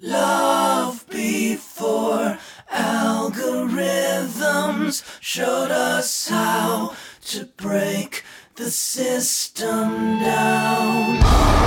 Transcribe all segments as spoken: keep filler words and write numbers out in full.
Love before algorithms showed us how to break the system down.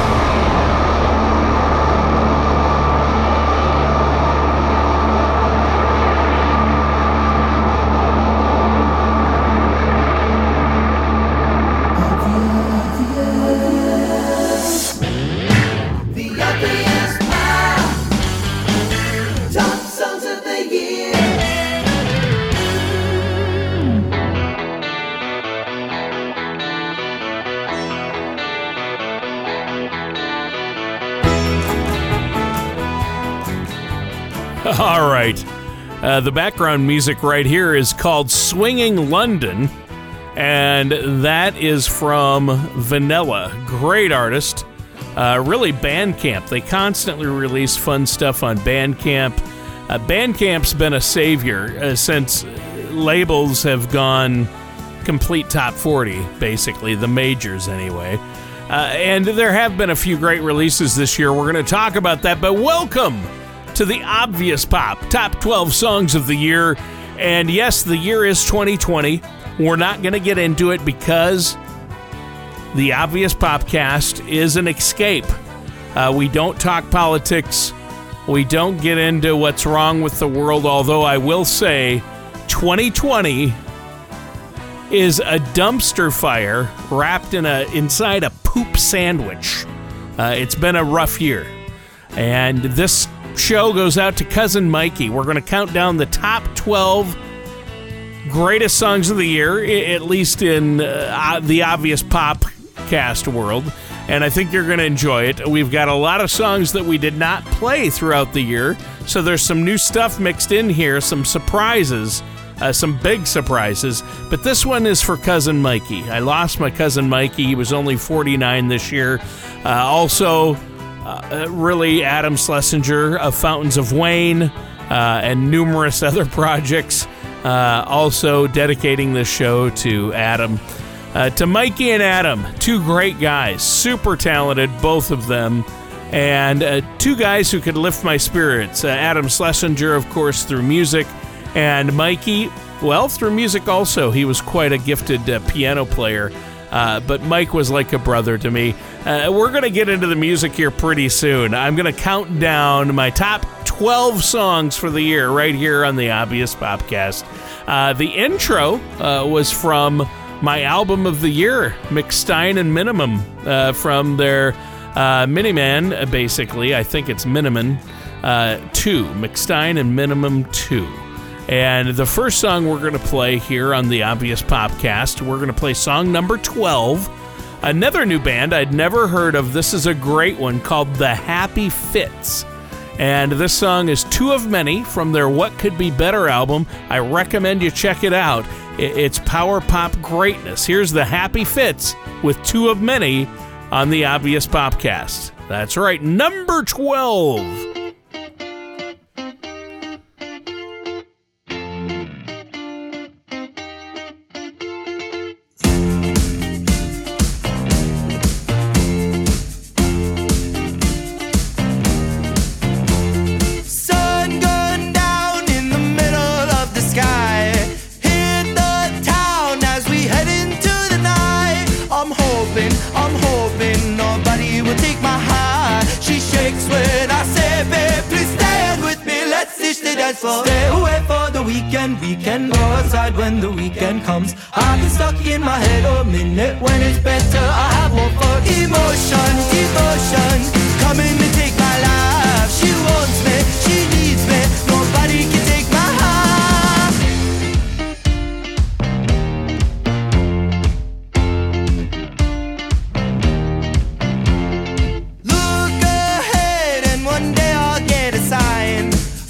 All right. Uh, the background music right here is called Swinging London, and that is from Vanilla. Great artist. Uh, really, Bandcamp. They constantly release fun stuff on Bandcamp. Uh, Bandcamp's been a savior uh, since labels have gone complete top forty, basically, the majors anyway. Uh, and there have been a few great releases this year. We're going to talk about that, but welcome to the Obvious Pop, top twelve songs of the year. And yes, the year is twenty twenty. We're not going to get into it because the Obvious Popcast is an escape. Uh, we don't talk politics. We don't get into what's wrong with the world, although I will say twenty twenty is a dumpster fire wrapped in a inside a poop sandwich. Uh, it's been a rough year. And this show goes out to Cousin Mikey. We're going to count down the top twelve greatest songs of the year, at least in uh, the Obvious Popcast world, and I think you're going to enjoy it. We've got a lot of songs that we did not play throughout the year, so there's some new stuff mixed in here, some surprises, uh, some big surprises, but this one is for Cousin Mikey. I lost my Cousin Mikey. He was only forty-nine this year. Uh, also, Uh, really, Adam Schlesinger of Fountains of Wayne uh, and numerous other projects. Uh, also dedicating this show to Adam. Uh, to Mikey and Adam, two great guys, super talented, both of them, and uh, two guys who could lift my spirits. Uh, Adam Schlesinger, of course, through music, and Mikey, well, through music also. He was quite a gifted uh, piano player. Uh, but Mike was like a brother to me. Uh, we're going to get into the music here pretty soon. I'm going to count down my top twelve songs for the year right here on the Obvious Popcast. Uh, the intro uh, was from my album of the year, McStein and Minimum, uh, from their uh, Miniman, basically. I think it's Miniman uh, two, McStein and Minimum two. And the first song we're going to play here on the Obvious Popcast, we're going to play song number twelve. Another new band I'd never heard of. This is a great one called The Happy Fits. And this song is two of many from their What Could Be Better album. I recommend you check it out. It's power pop greatness. Here's The Happy Fits with two of many on the Obvious Popcast. That's right, number twelve. Stay away for the weekend, we can go outside when the weekend comes. I've been stuck in my head a minute when it's better. I have more for emotion, devotion, coming to take my life. She wants me, she needs me, nobody can take my heart. Look ahead and one day I'll get a sign.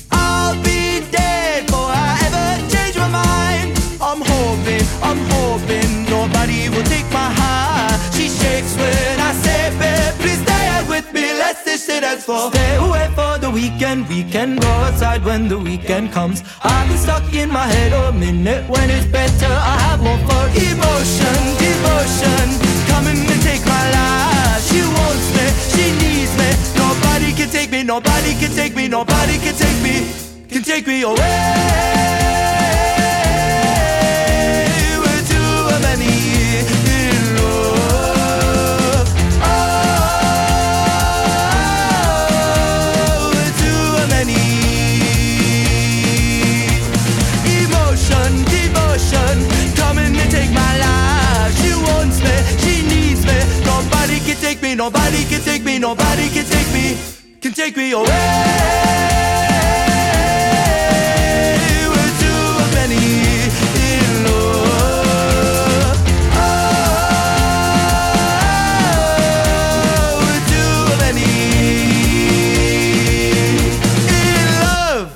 I'm hoping nobody will take my heart. She shakes when I say, babe, please stay with me. Let's dish it as for. Stay away for the weekend. We can go outside when the weekend comes. I've been stuck in my head a minute when it's better. I have more for emotion, devotion, coming to take my life. She wants me, she needs me. Nobody nobody can take me, nobody can take me, nobody can take me, can take me away. We're too many in love. Oh, we're too many. Emotion, devotion, coming to take my life. She wants me, she needs me. Nobody can take me, nobody can take me, nobody can take me, can take me away. We're too many in love. Oh, we're too many in love.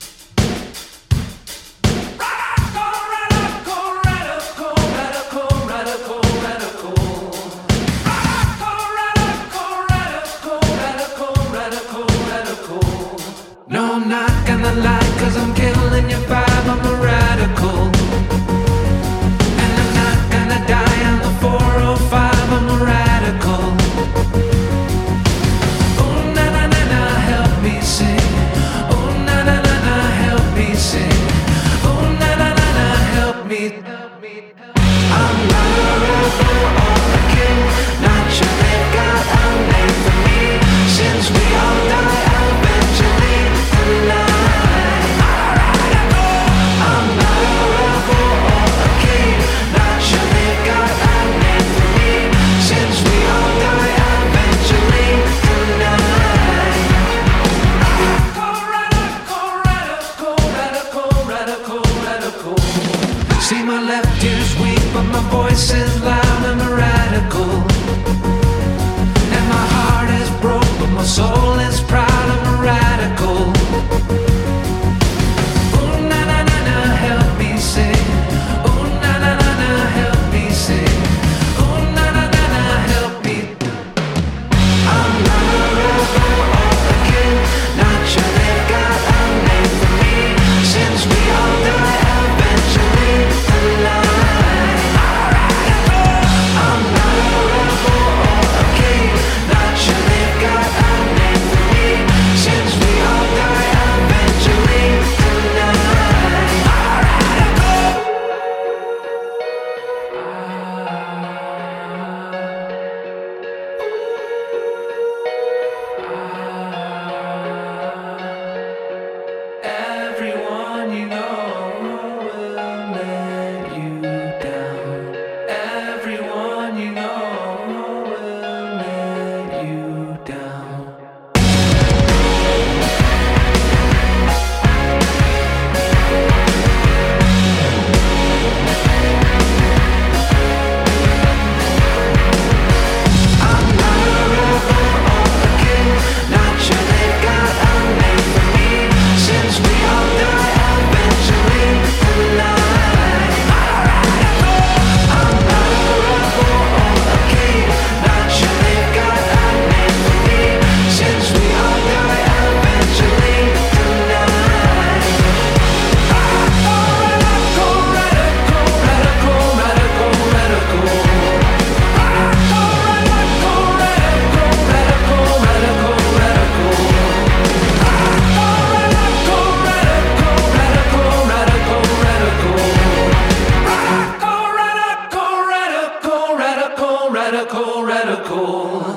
No, I'm not gonna lie, cause I'm killing your vibe, I'm a radical. And I'm not gonna die, I'm a four oh five, I'm a radical. Oh na na na na, help me sing. Oh na na na na, help me sing. Oh na na na na, help me. I'm not a rebel or a king, not sure they've got a name for me. Since we all die eventually tonight. I'm not a rebel or a king, not sure they've got a name for me. Since we all die eventually tonight. Radical, radical, radical, radical, radical, radical. See, my left ear's weak, but my voice is loud. I'm a radical. And my heart is broke, but my soul is proud. I'm a radical. Oh na na na na, help me sing. Oh na na na na, help me sing. Oh na na na na, help me. I'm not a rebel or a king, not sure they've got a name for me. Since we all die eventually tonight. I'm not a rebel or a king, not sure they've got a name for me. Since we all die eventually tonight. Everyone you know will let you down. Everyone you know will let you down. I'm not a rebel or a king, not sure they've got a name for me. Since we all die eventually tonight. I'm not a rebel or a king, not sure they've got a name for me. Since we all die eventually tonight. Radical, radical, radical, radical, radical. Radical, radical, radical, radical, radical. Radical, radical, radical, radical, radical. Radical, radical, radical, radical, radical.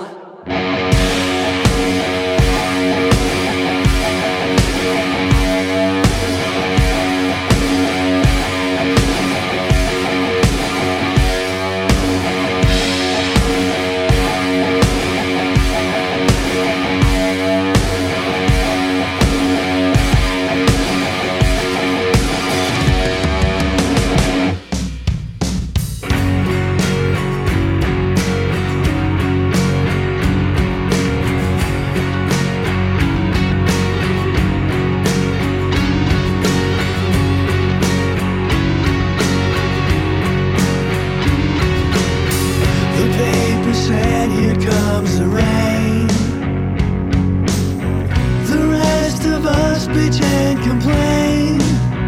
bitch and complain.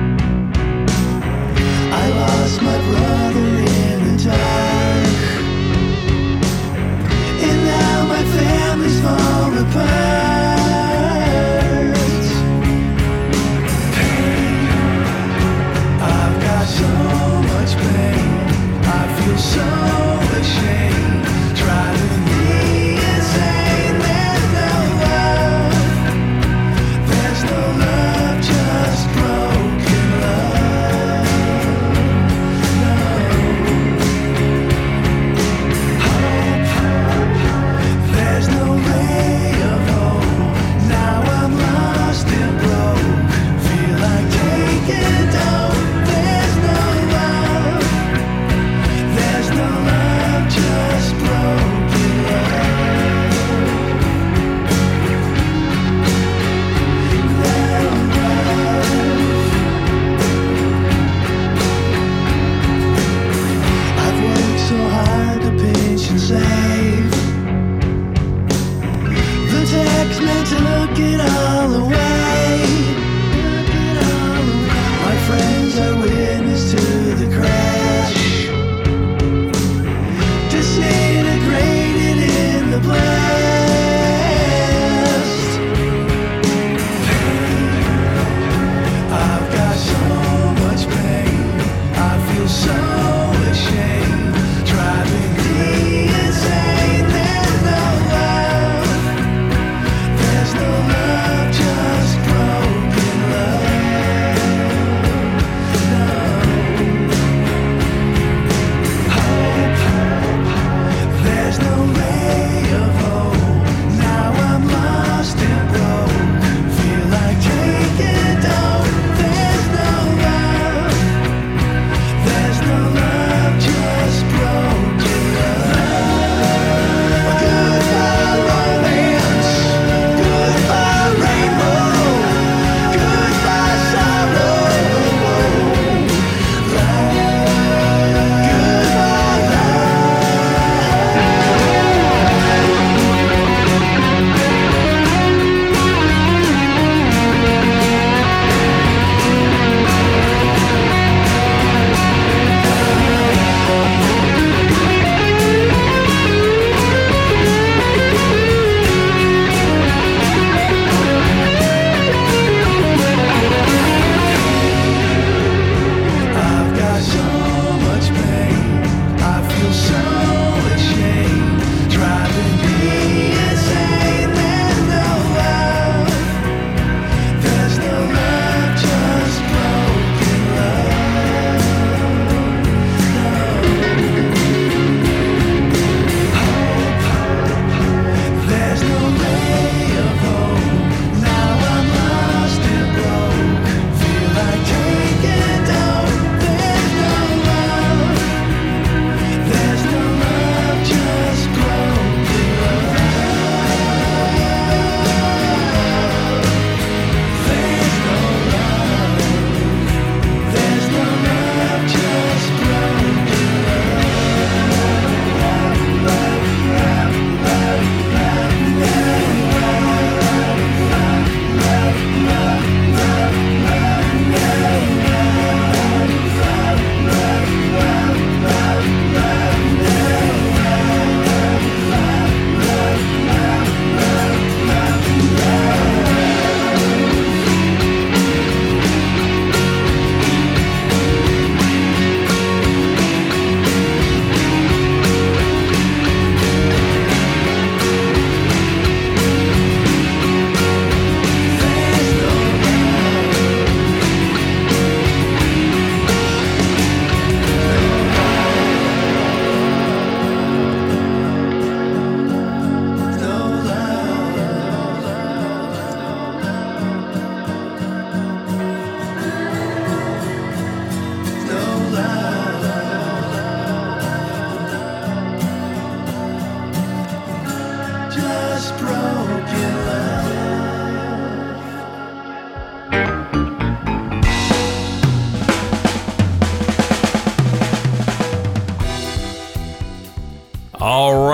I lost my brother in the dark, and now my family's falling apart.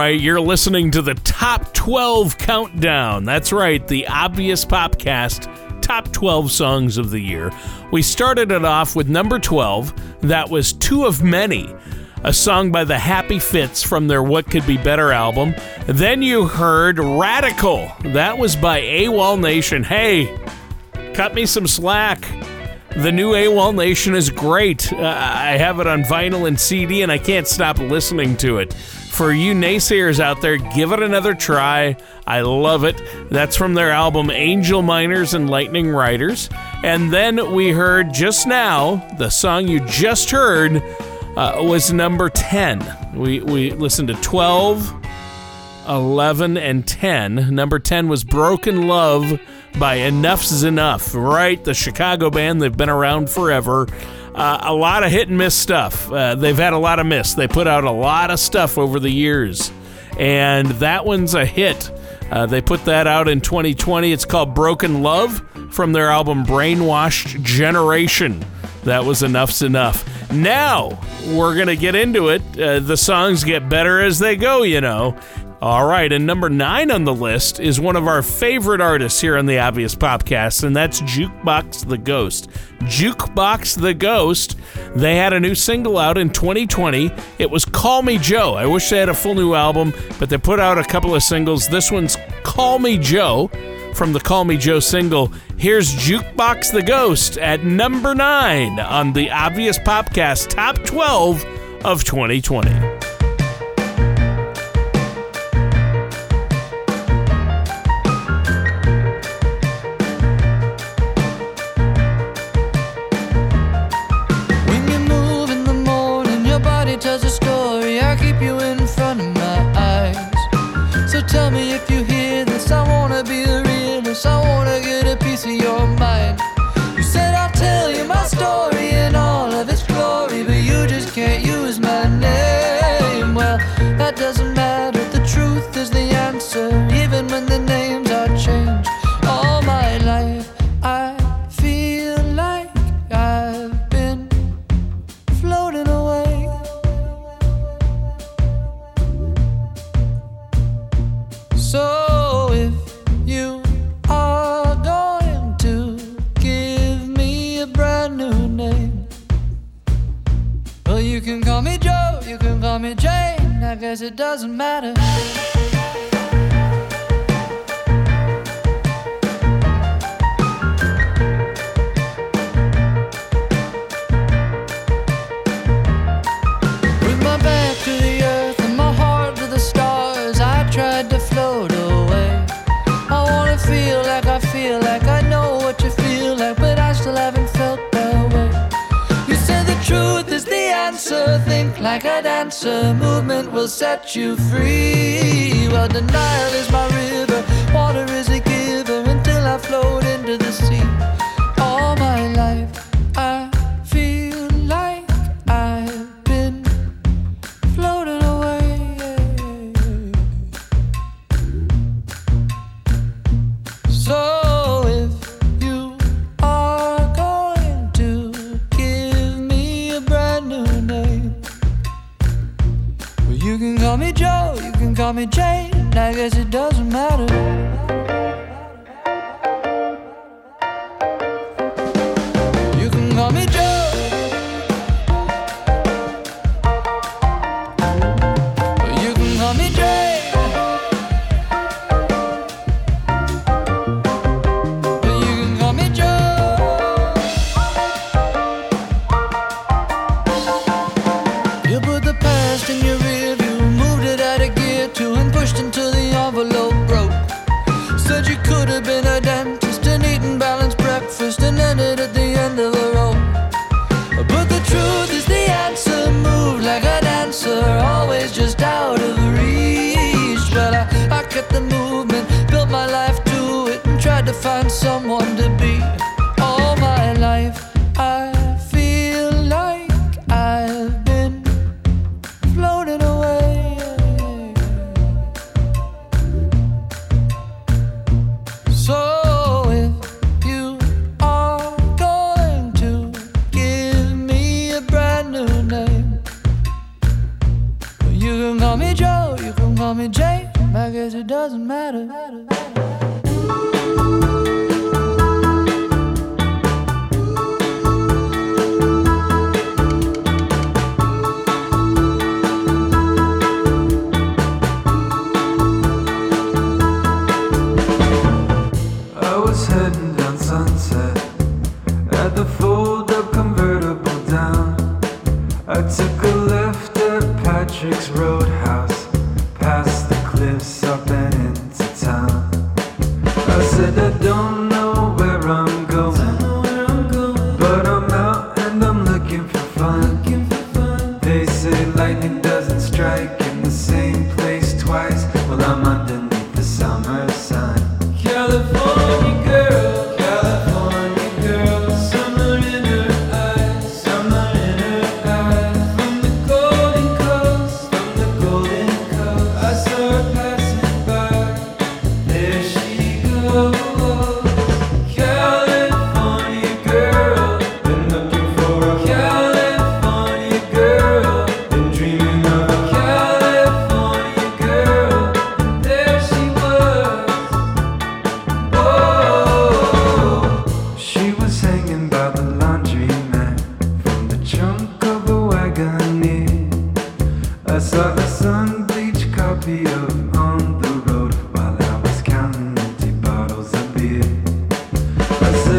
right, you're listening to the Top twelve Countdown. That's right, the Obvious Popcast Top twelve Songs of the Year. We started it off with number twelve. That was Two of Many, a song by the Happy Fits from their What Could Be Better album. Then you heard Radical. That was by AWOL Nation. Hey, cut me some slack. The new AWOL Nation is great. Uh, I have it on vinyl and C D, and I can't stop listening to it. For you naysayers out there, give it another try. I love it. That's from their album Angel Miners and Lightning Riders. And then we heard just now, the song you just heard uh, was number ten. We, we listened to twelve, eleven, and ten. Number ten was Broken Love by Enough's Enough. Right, the Chicago band. They've been around forever. Uh, a lot of hit and miss stuff. Uh, they've had a lot of miss. They put out a lot of stuff over the years, and that one's a hit. Uh, they put that out in twenty twenty. It's called Broken Love from their album Brainwashed Generation. That was Enough's Enough. Now, we're going to get into it. Uh, the songs get better as they go, you know. All right, and number nine on the list is one of our favorite artists here on the Obvious Popcast, and that's Jukebox the Ghost. Jukebox the Ghost, they had a new single out in twenty twenty. It was Call Me Joe. I wish they had a full new album, but they put out a couple of singles. This one's Call Me Joe from the Call Me Joe single. Here's Jukebox the Ghost at number nine on the Obvious Popcast Top twelve of twenty twenty. Tells a story, I keep you in front of my eyes. So tell me if you hear this, I wanna be the realest, I wanna get a piece of your mind. You said I'll tell you my story in all of its glory, but you just can't use my name. Well, that doesn't matter, the truth is the answer, even when the names are changed. All my life I feel like I've been floating away. So if you are going to give me a brand new name, well, you can call me Joe, you can call me Jane, I guess it doesn't matter. With my back to the earth and my heart to the stars, I tried to float away. I wanna feel like I feel like I know what you feel like, but I still haven't felt that way. You said the truth is the answer, think like a dancer, movement will set you free. Well, denial is my river, water is a giver, until I float into the sea. All my life I feel like I've been floating away. So if you are going to give me a brand new name, well, you can call me Joe, you can call me Jane, I guess it doesn't matter. You can call me Joe, or you can call me Jane, or you can call me Joe. You put the past in your rear view, moved it out of gear two and pushed until the envelope broke. Said you could have been a dentist and eaten balanced breakfast and ended at the end of the road. But the truth is the answer, moved like a dancer, always just out of reach. Well, I, I kept the movement, built my life to it, and tried to find someone to be. All my life I feel like I've been floating away. So if you are going to give me a brand new name, you can call me Joe, you can call me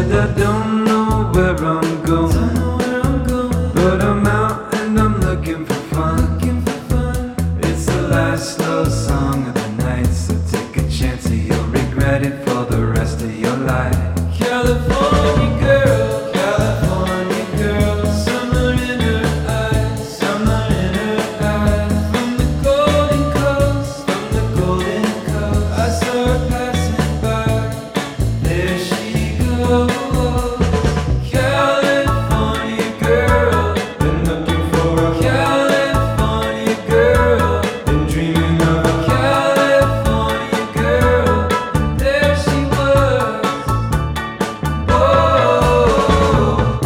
said I don't know where I'm going, but I'm out and I'm looking for fun. It's the last love song of the night, so take a chance or you'll regret it for the rest of your life. California girl, California girl, summer in her eyes, summer in her eyes. From the golden coast, from the golden coast, I saw her passing by. There she goes. California girl, been looking for a California girl, been dreaming of a California girl. There she was. Oh.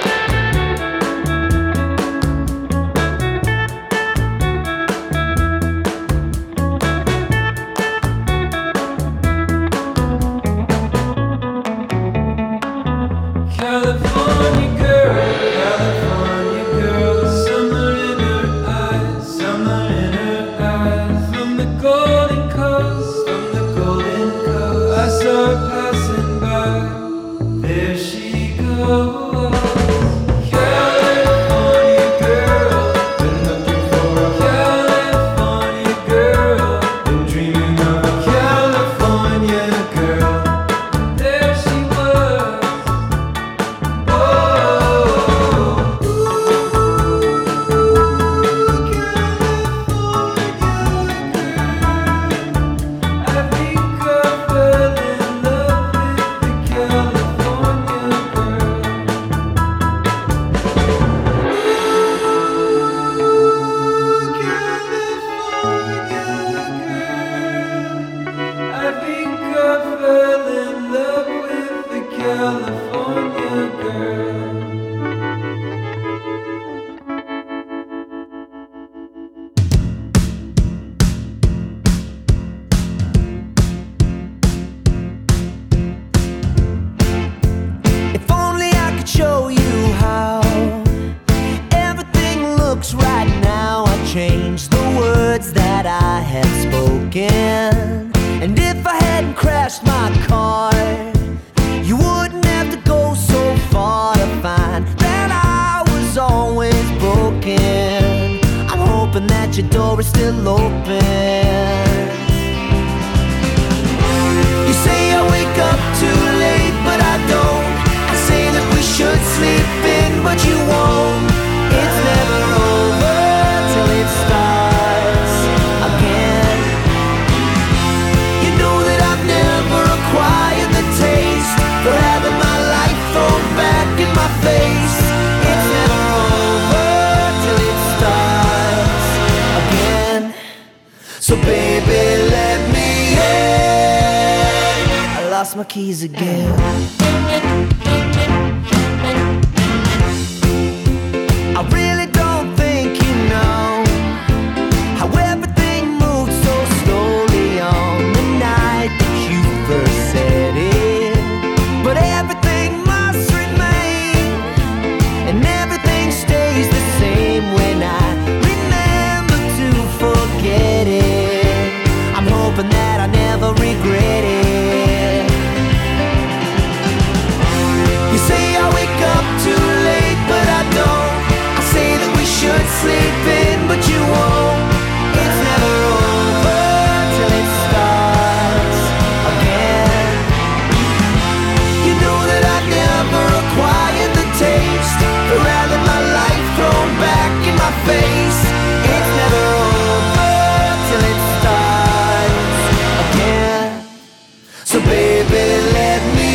California girl, California girl, summer in her eyes, summer in her eyes. From the golden coast, from the golden coast, I saw her passing by. There she goes. California girl, been looking for a California girl, been dreaming of a California girl. There she was. California girl. If only I could show you how everything looks right now. I changed the words that I had spoken. And if I hadn't crashed my car, you wouldn't have to go so far to find that I was always broken. I'm hoping that your door is still open. You say I wake up too late, but I don't. I say that we should sleep in, but you won't. It's never over till it starts again. You know that I've never acquired the taste for having my life thrown back in my face. It's never over till it starts again. So baby, let me in. I lost my keys again. I really don't think you know how everything moved so slowly on the night that you first said it. But everything must remain, and everything stays the same when I remember to forget it. I'm hoping that I never regret it. You say I wake up too late, but I don't. I say that we should sleep in, but you won't. It's never over till it starts again. You know that I never acquired the taste for having my life thrown back in my face. It's never over till it starts again. So baby, let me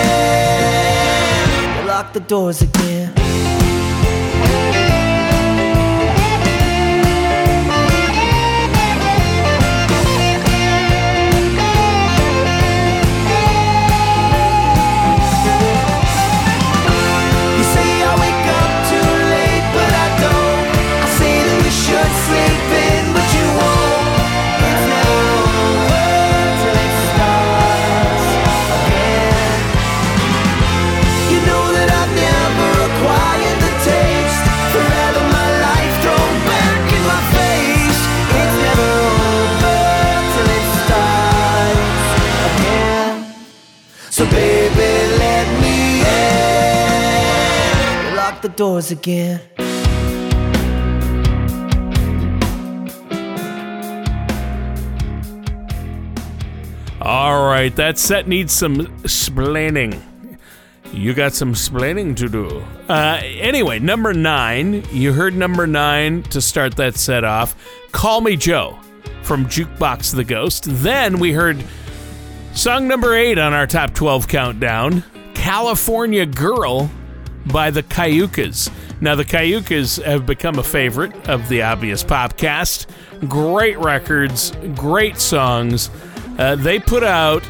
in. Lock the doors again. You say I wake up too late, but I don't. I say that we should sleep in, but you won't. It's never over till it starts again. You know that I've never acquired the lock the doors again. All right, that set needs some splaining. You got some splaining to do. Uh, anyway, number nine. You heard number nine to start that set off. Call Me Joe from Jukebox the Ghost. Then we heard song number eight on our top twelve countdown, California Girl by the Cayucas. Now, the Cayucas have become a favorite of the Obvious Popcast. Great records, great songs. Uh, they put out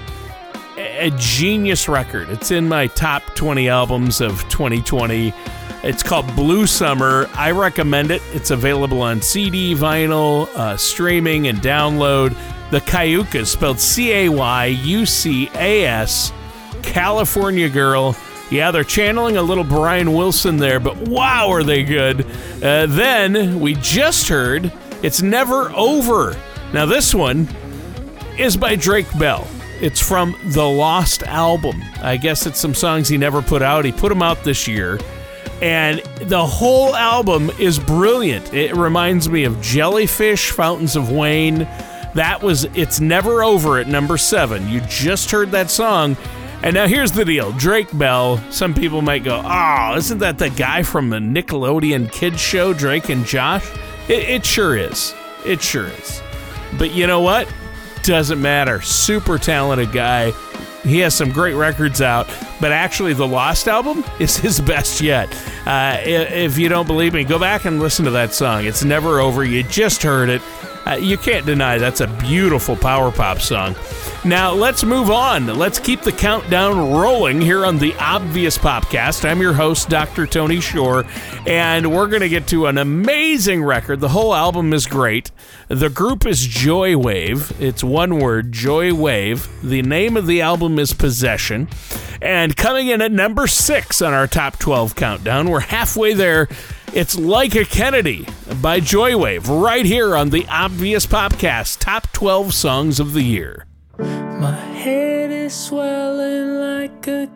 a genius record. It's in my top twenty albums of twenty twenty. It's called Blue Summer. I recommend it. It's available on C D, vinyl, uh, streaming, and download. The Cayucas, spelled C A Y U C A S, California Girl. Yeah, they're channeling a little Brian Wilson there, but wow, are they good. Uh, then we just heard It's Never Over. Now this one is by Drake Bell. It's from the Lost album. I guess it's some songs he never put out. He put them out this year. And the whole album is brilliant. It reminds me of Jellyfish, Fountains of Wayne. That was It's Never Over at number seven. You just heard that song. And now here's the deal. Drake Bell, some people might go, oh, isn't that the guy from the Nickelodeon kids show, Drake and Josh? It, it sure is. It sure is. But you know what? Doesn't matter. Super talented guy. He has some great records out, but actually the Lost album is his best yet. Uh, if you don't believe me, go back and listen to that song. It's Never Over. You just heard it. Uh, you can't deny that's a beautiful power pop song. Now, let's move on. Let's keep the countdown rolling here on the Obvious Popcast. I'm your host, Doctor Tony Shore, and we're going to get to an amazing record. The whole album is great. The group is Joywave. It's one word, Joywave. The name of the album is Possession. And coming in at number six on our top twelve countdown, we're halfway there. It's Like a Kennedy by Joywave, right here on the Obvious Popcast, top twelve songs of the year. My head is swelling like a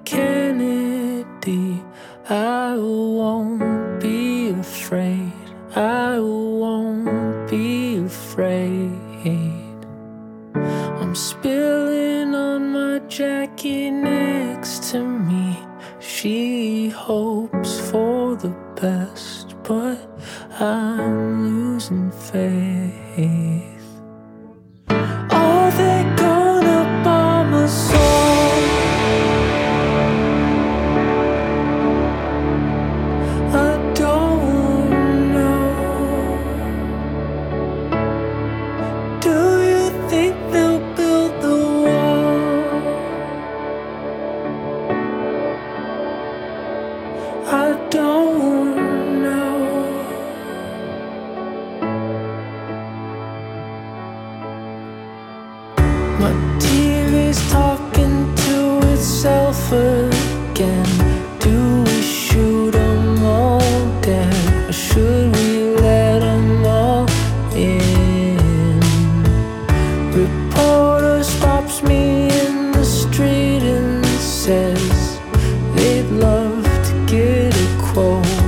Kennedy. I won't be afraid. I won't be afraid. I'm spilling on my Jackie next to me. She hopes for the best, but I'm losing faith. Are they gonna bomb us all? I don't know. Do you think they'll build the wall? I don't know. My T V's talking to itself again. Do we shoot 'em all dead, or should we let 'em all in? Reporter stops me in the street and says they'd love to get a quote.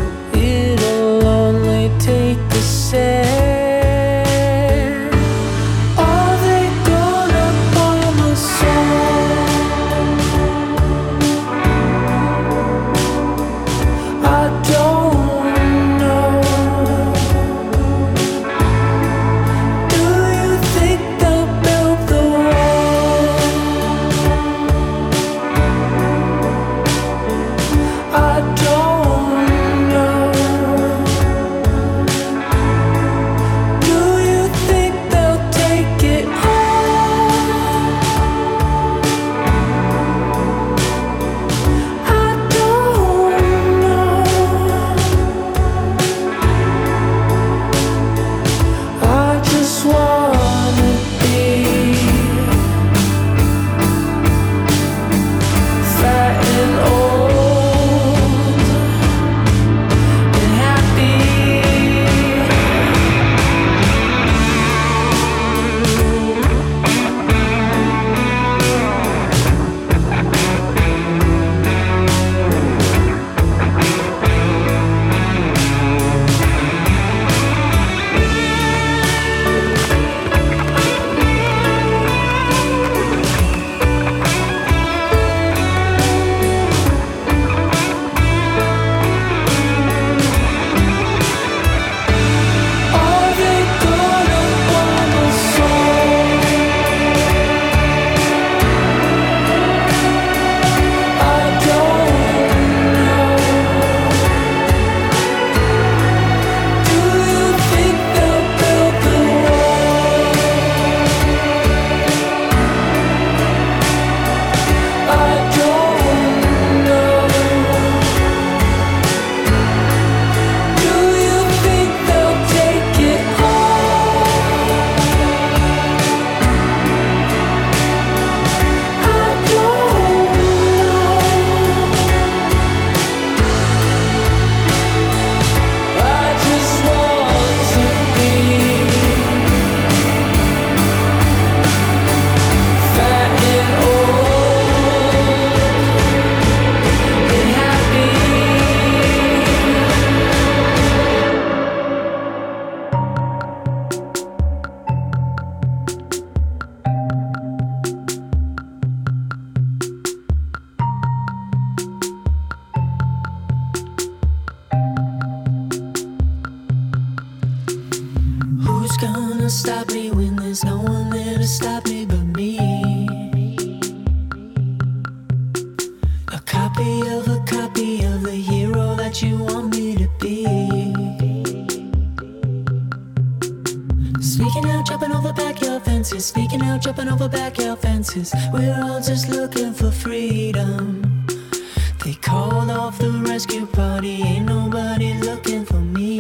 stop me when there's no one there to stop me but me. A copy of a copy of the hero that you want me to be. Speaking out, jumping over backyard fences. Speaking out, jumping over backyard fences. We're all just looking for freedom. They called off the rescue party. Ain't nobody looking for me.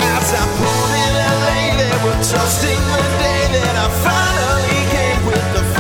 Trusting the day that I finally came with the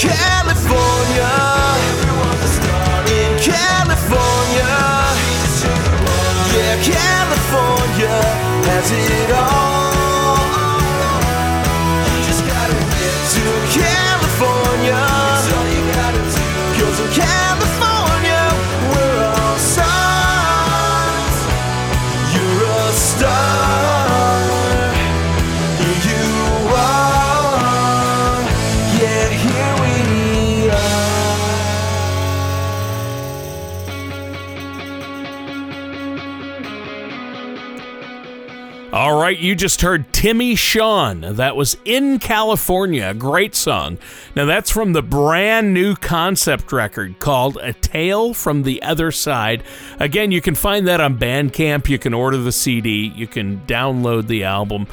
California, in California, yeah, California has it all. Just gotta get to California, that's all you gotta do. 'Cause in California, we're all stars. You're a star, you are. Yeah, here we are. All right, you just heard Timmy Sean. That was In California. Great song. Now, that's from the brand new concept record called A Tale from the Other Side. Again, you can find that on Bandcamp. You can order the C D. You can download the album.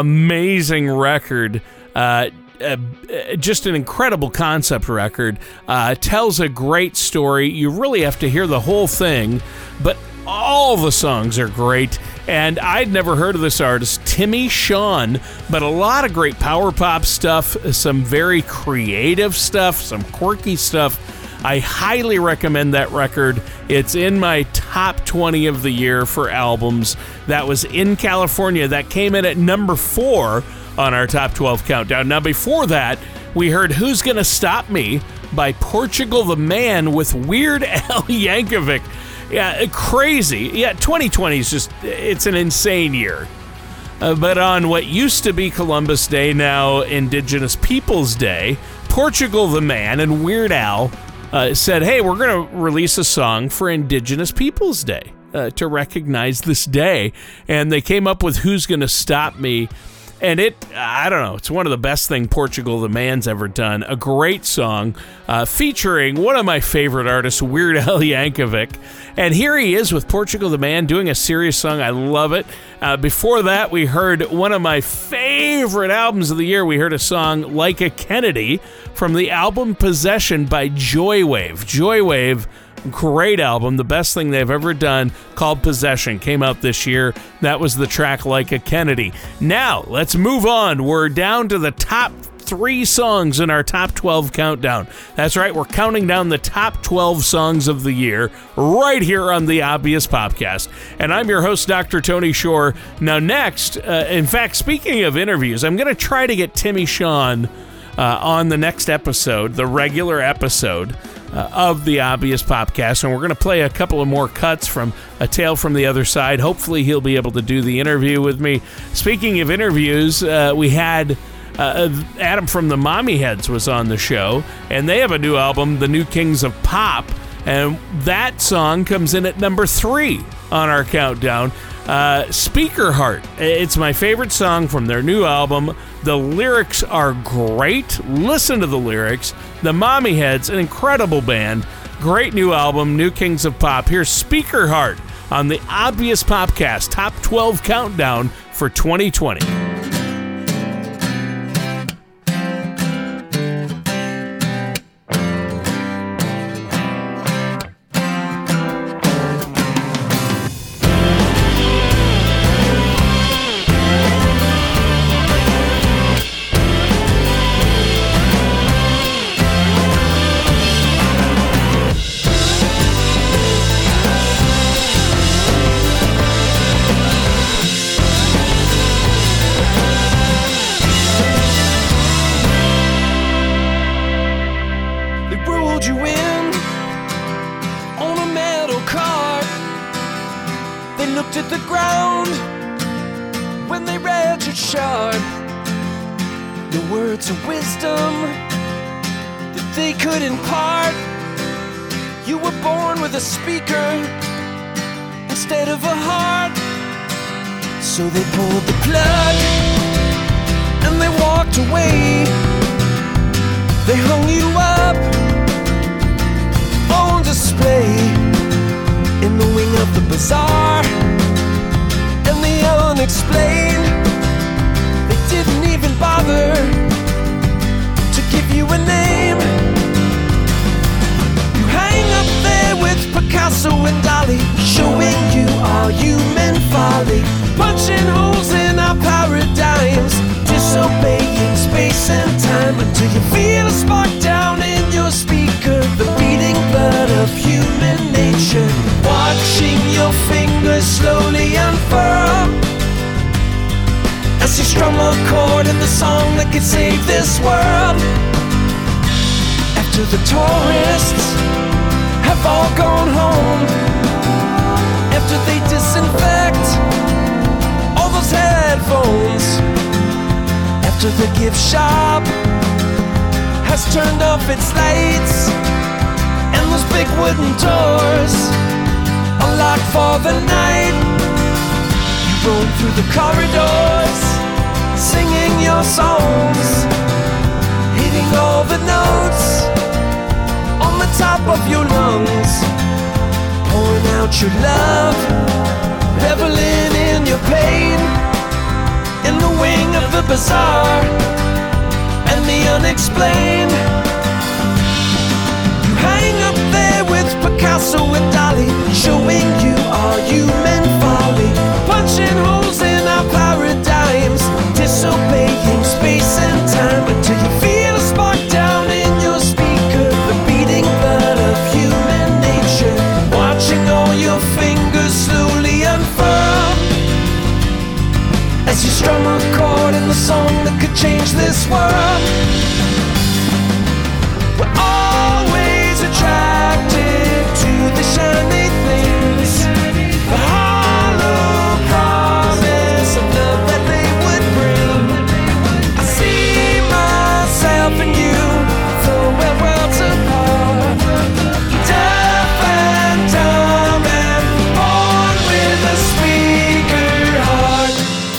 Amazing record. Uh, Uh, just an incredible concept record. Uh, tells a great story. You really have to hear the whole thing, but all the songs are great. And I'd never heard of this artist, Timmy Sean, but a lot of great power pop stuff, some very creative stuff, some quirky stuff. I highly recommend that record. It's in my top twenty of the year for albums. That was In California. That came in at number four on our top twelve countdown. Now, before that, we heard Who's Gonna Stop Me by Portugal the Man with Weird Al Yankovic. Yeah, crazy. Yeah, twenty twenty is just, it's an insane year. Uh, but on what used to be Columbus Day, now Indigenous Peoples Day, Portugal the Man and Weird Al uh, said, hey, we're going to release a song for Indigenous Peoples Day uh, to recognize this day. And they came up with Who's Gonna Stop Me. And it, I don't know, it's one of the best thing Portugal the Man's ever done. A great song uh, featuring one of my favorite artists, Weird Al Yankovic. And here he is with Portugal the Man doing a serious song. I love it. Uh, before that, we heard one of my favorite albums of the year. We heard a song, Like a Kennedy, from the album Possession by Joywave. Joywave, great album, the best thing they've ever done, called Possession, came out this year. That was the track Like a Kennedy. Now, let's move on. We're down to the top three songs in our top twelve countdown. That's right, we're counting down the top twelve songs of the year right here on the Obvious Popcast. And I'm your host, Doctor Tony Shore. Now next, uh, in fact, speaking of interviews, I'm going to try to get Timmy Sean uh, on the next episode, the regular episode Uh, of the Obvious Popcast, and we're going to play a couple of more cuts from A Tale from the Other Side. Hopefully he'll be able to do the interview with me. Speaking of interviews, uh, we had uh, Adam from the Mommy Heads was on the show, and they have a new album, The New Kings of Pop, and that song comes in at number three on our countdown. Uh, Speaker Heart. It's my favorite song from their new album. The lyrics are great. Listen to the lyrics. The Mommy Heads, an incredible band. Great new album, New Kings of Pop. Here's Speaker Heart on the Obvious Popcast Top twelve Countdown for twenty twenty. So they pulled the plug and they walked away. They hung you up on display in the wing of the bazaar. And the unexplained, they didn't even bother to give you a name. You hang up there with Picasso and Dali, showing you our human folly. Punching holes in our paradigms, disobeying space and time. your fingers slowly unfurl as you strum a chord in the song that could save this world. After the tourists have all gone home, after they disinfect all those headphones, after the gift shop has turned off its lights and those big wooden doors are locked for the night, you roam through the corridors singing your songs, hitting all the notes on the top of your lungs, pouring out your love, reveling in your pain, in the wing of the bizarre and the unexplained. You hang up there with Picasso and Dali, showing you our human folly, punching holes in our paradigms, disobeying space and time, until you feel a spark down in your speaker, the beating blood of human nature, watching all your fingers slowly unfurl as you strum a chord in the song that could change this world. We're always attracted to the shiny things, the hollow promise of love that they would bring. I see myself in you, though we're worlds apart, deaf and dumb and born with a speaker heart.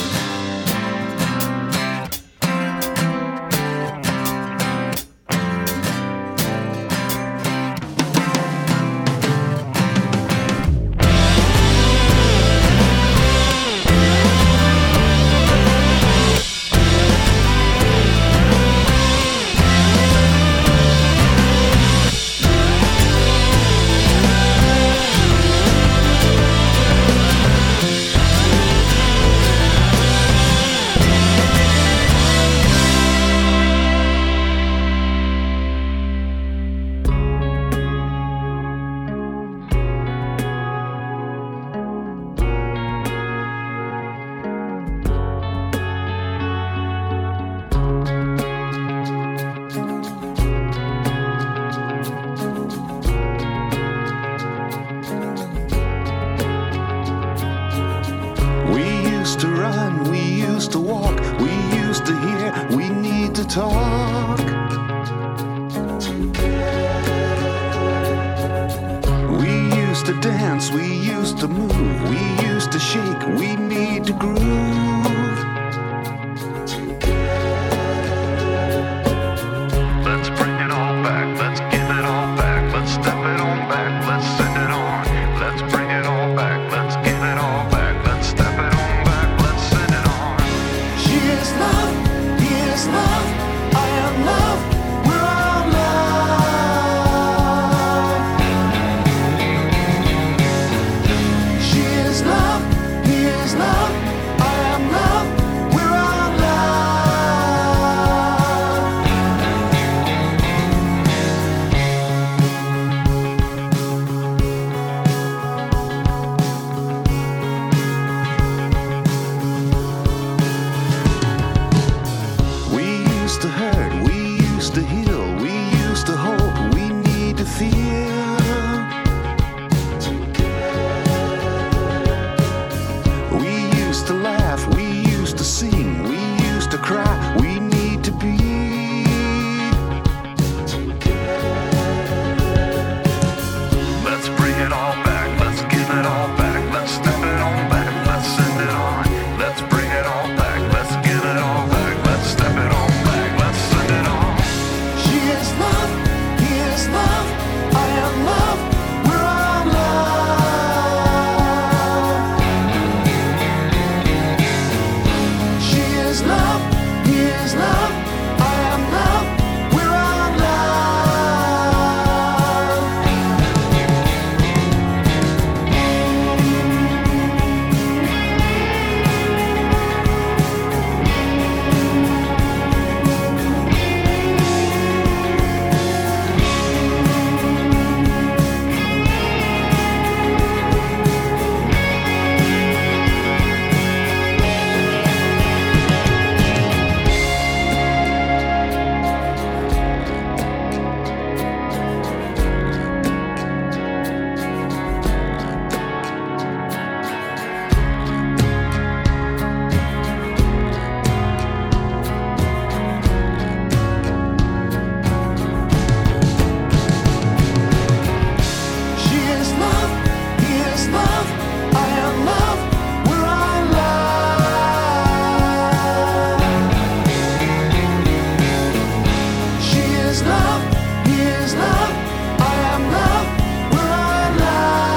We used to run, we used to walk, we used to hear, we need to talk. We used to dance, we used to move, we used to shake, we need to groove. Let's bring it all back, let's give it all back, let's step it on back, let's send it on. Let's bring it all back, let's give it all back, let's step it on back, let's send it on. She is love, he is love, I am love, we're all love. She is love, he is love, I am love. Here's love, here's love, I am love, we're alive.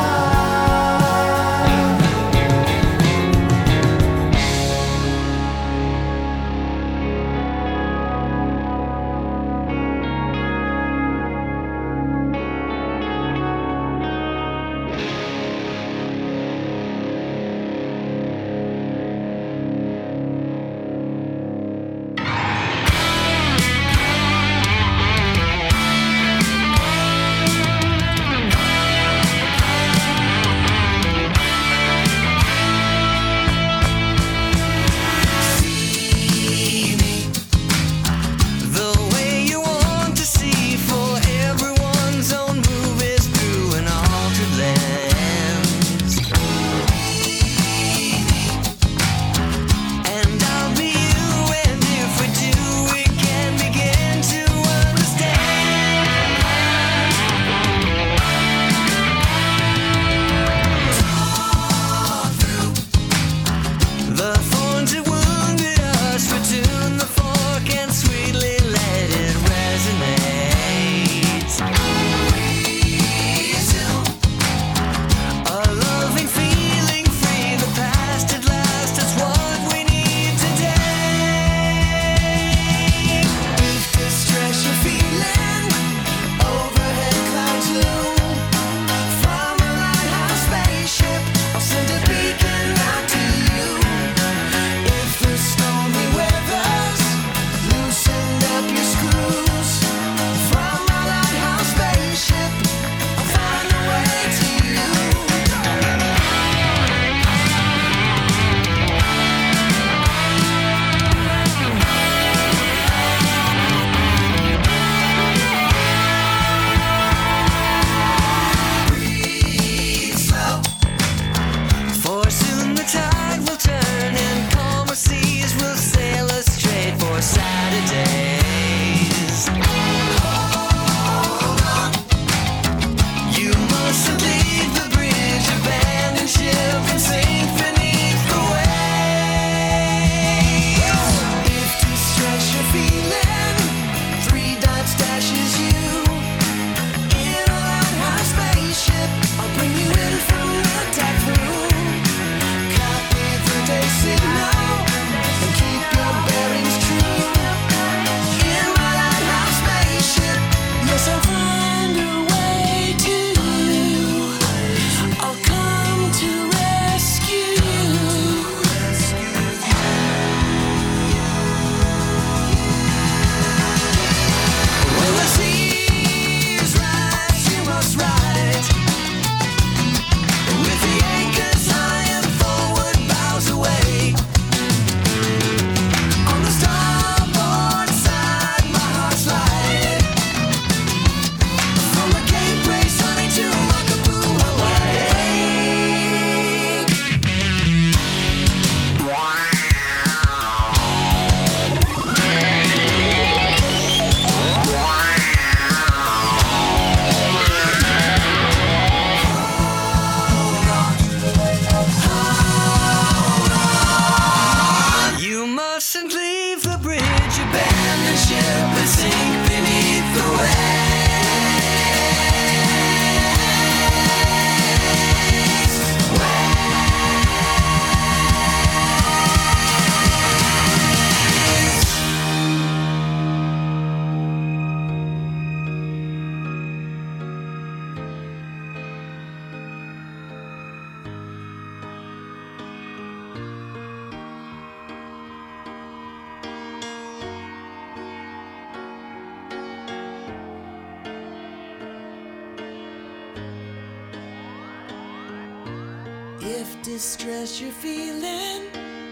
If distress you're feeling,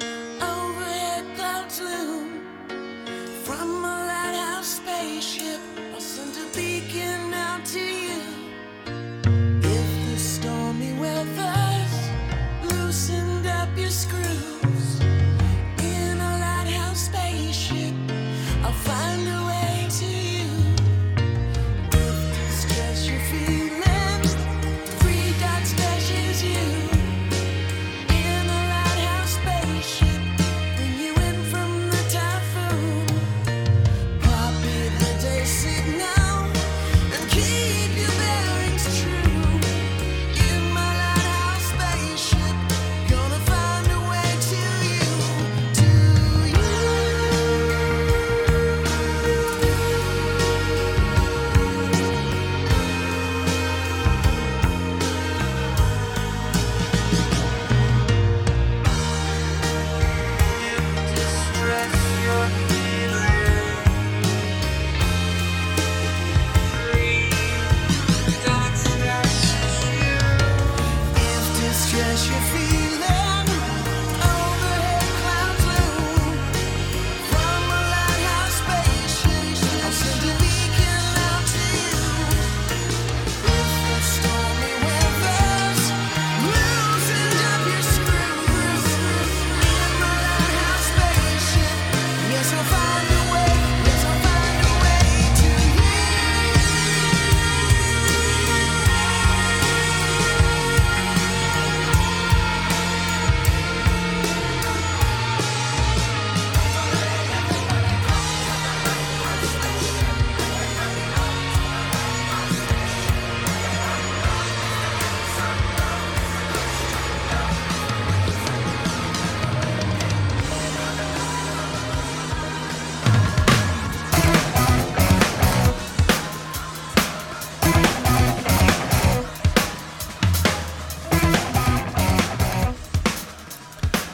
overhead clouds loom. From a lighthouse spaceship, I'll send a beacon out to you. If the stormy weather's loosened up your screws, in a lighthouse spaceship, I'll find a way to you. If distress you're feeling, three dots dashes you. In a lighthouse spaceship,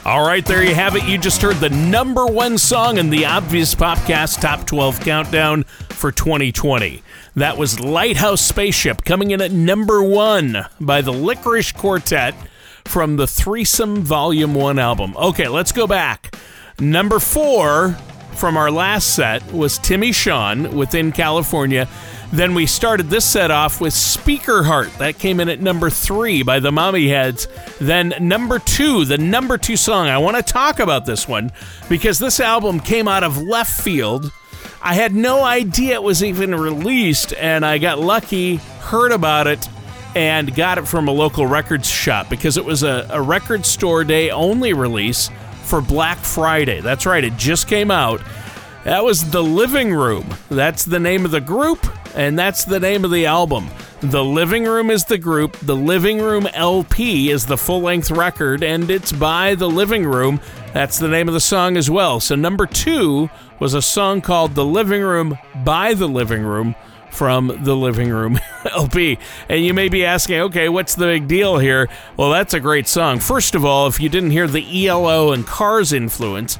All right, there you have it. You just heard the number one song in the Obvious Popcast Top twelve Countdown for twenty twenty. That was Lighthouse Spaceship, coming in at number one by the Licorice Quartet from the Threesome Volume one album. Okay, let's go back. Number four from our last set was Timmy Shawn, Within California. Then we started this set off with Speaker Heart. That came in at number three by the Mommy Heads. Then number two, the number two song. I want to talk about this one because this album came out of left field. I had no idea it was even released, and I got lucky, heard about it, and got it from a local records shop because it was a, a record store day only release for Black Friday. That's right, it just came out. That was The Living Room. That's the name of the group, and that's the name of the album. The Living Room is the group. The Living Room L P is the full-length record, and it's by The Living Room. That's the name of the song as well. So number two was a song called The Living Room by The Living Room from The Living Room L P. And you may be asking, okay, what's the big deal here? Well, that's a great song. First of all, if you didn't hear the E L O and Cars influence,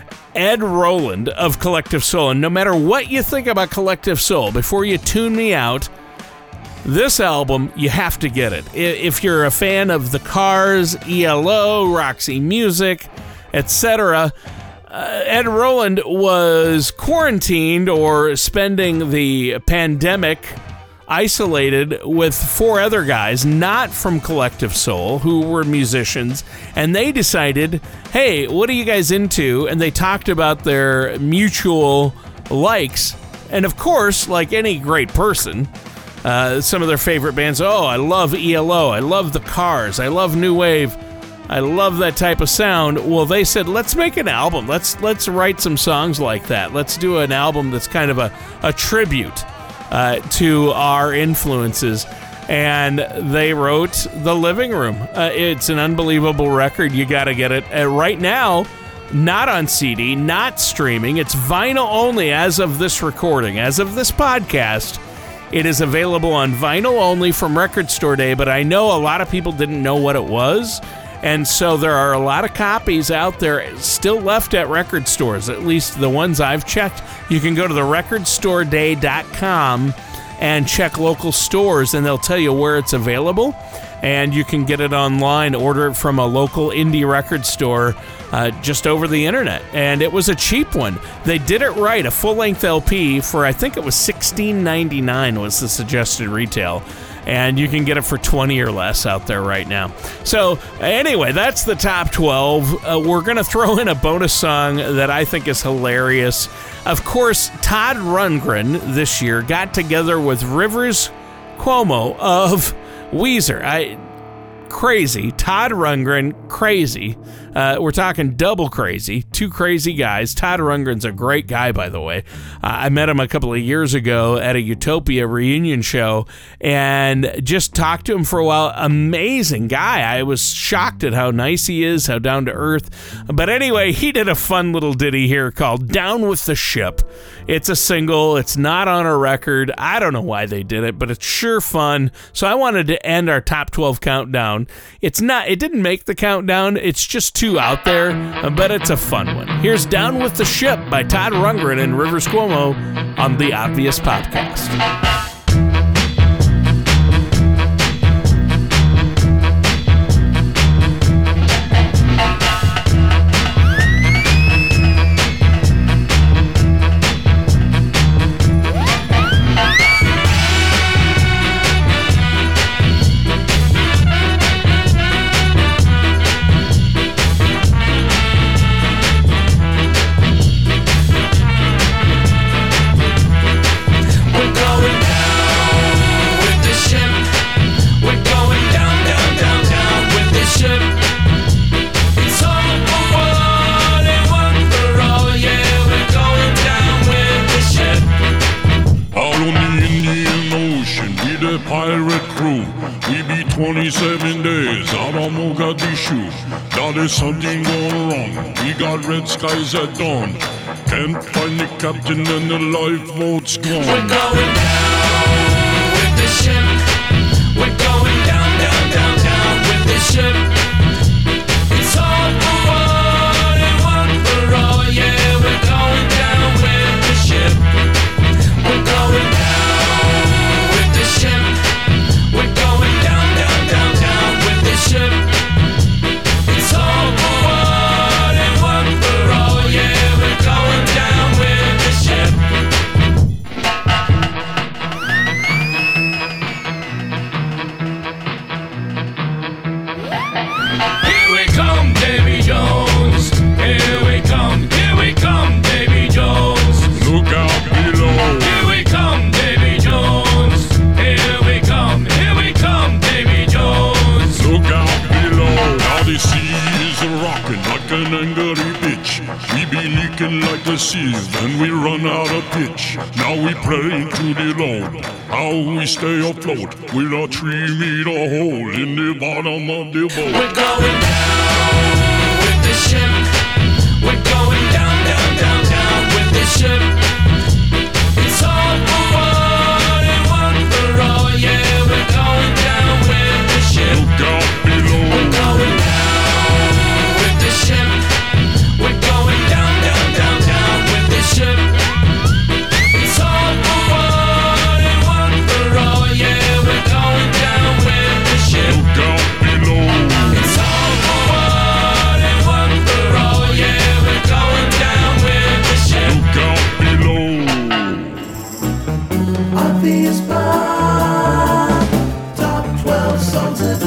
Ed Roland of Collective Soul, and no matter what you think about Collective Soul, before you tune me out, this album, you have to get it. If you're a fan of the Cars, E L O, Roxy Music, et cetera, uh, Ed Roland was quarantined or spending the pandemic isolated with four other guys, not from Collective Soul, who were musicians, and they decided, hey, what are you guys into? And they talked about their mutual likes. And of course, like any great person, uh, some of their favorite bands, oh, I love E L O, I love the Cars, I love New Wave, I love that type of sound. Well, they said, let's make an album. Let's let's write some songs like that. Let's do an album that's kind of a, a tribute Uh, to our influences, and they wrote The Living Room. Uh, it's an unbelievable record. You got to get it. Uh, right now, not on C D, not streaming. It's vinyl only as of this recording. As of this podcast, it is available on vinyl only from Record Store Day, but I know a lot of people didn't know what it was, and so there are a lot of copies out there still left at record stores, at least the ones I've checked. You can go to the record store day dot com and check local stores, and they'll tell you where it's available, and you can get it online, order it from a local indie record store uh, just over the internet, and it was a cheap one. They did it right, a full-length L P for, I think it was sixteen ninety-nine was the suggested retail, and you can get it for twenty or less out there right now. So anyway, that's the top twelve. Uh, we're going to throw in a bonus song that I think is hilarious. Of course, Todd Rundgren this year got together with Rivers Cuomo of Weezer. I crazy. Todd Rundgren, crazy. Uh, we're talking double crazy. Two crazy guys. Todd Rundgren's a great guy, by the way. Uh, I met him a couple of years ago at a Utopia reunion show and just talked to him for a while. Amazing guy. I was shocked at how nice he is, how down to earth. But anyway, he did a fun little ditty here called Down with the Ship. It's a single. It's not on a record. I don't know why they did it, but it's sure fun. So I wanted to end our top twelve countdown. It's not, it didn't make the countdown. It's just too out there, but it's a fun one. Here's Down with the Ship by Todd Rundgren and Rivers Cuomo on the Obvious Podcast. Pirate crew, we be twenty-seven days out on Mogadishu. Now there's something going wrong, we got red skies at dawn. Can't find the captain and the lifeboat's gone. We're going down with the ship. We're going down, down, down, down with the ship. It's all for one. seas, then we run out of pitch. Now we pray to the Lord. How we stay afloat with a three meter hole in the bottom of the boat. We're going down with the ship. We're going down, down, down, down with the ship. It's all for one and one for all. Yeah, we're going down with the ship. Look out below. We're going down with the ship. We're going down, down, down, down with the ship. It's all for one and one for all. Yeah, we're going down with the ship. Look out below. It's all for one and one for all. Yeah, we're going down with the ship. Look out below. Obvious Bob, top twelve songs a day.